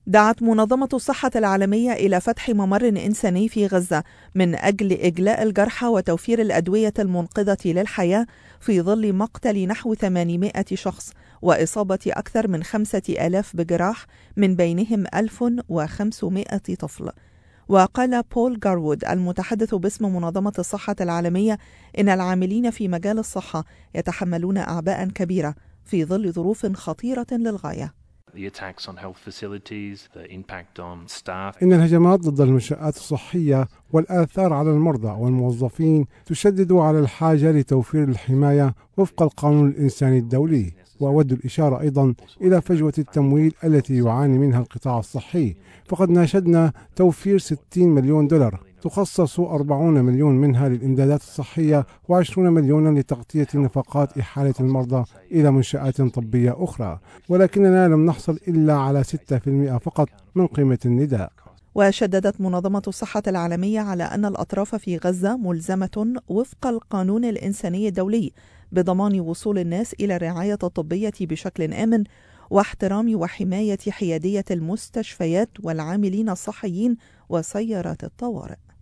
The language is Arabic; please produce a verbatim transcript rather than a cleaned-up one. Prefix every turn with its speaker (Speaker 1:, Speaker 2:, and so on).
Speaker 1: دعت منظمة الصحة العالمية إلى فتح ممر إنساني في غزة من أجل إجلاء الجرحى وتوفير الأدوية المنقذة للحياة في ظل مقتل نحو ثمانمائة شخص وإصابة أكثر من خمسة آلاف بجراح من بينهم ألف وخمسمائة طفل. وقال بول جارود المتحدث باسم منظمة الصحة العالمية إن العاملين في مجال الصحة يتحملون أعباء كبيرة في ظل ظروف خطيرة للغاية.
Speaker 2: إن الهجمات ضد المنشآت الصحية والآثار على المرضى والموظفين تشدد على الحاجة لتوفير الحماية وفق القانون الإنساني الدولي. وأود الإشارة أيضا إلى فجوة التمويل التي يعاني منها القطاع الصحي، فقد ناشدنا توفير ستين مليون دولار تخصص أربعين مليون منها للإمدادات الصحية وعشرين مليونا لتغطية نفقات إحالة المرضى إلى منشآت طبية أخرى، ولكننا لم نحصل إلا على ستة بالمئة فقط من قيمة النداء.
Speaker 1: وشددت منظمة الصحة العالمية على أن الأطراف في غزة ملزمة وفق القانون الإنساني الدولي بضمان وصول الناس إلى الرعاية الطبية بشكل آمن واحترام وحماية حيادية المستشفيات والعاملين الصحيين وسيارات الطوارئ.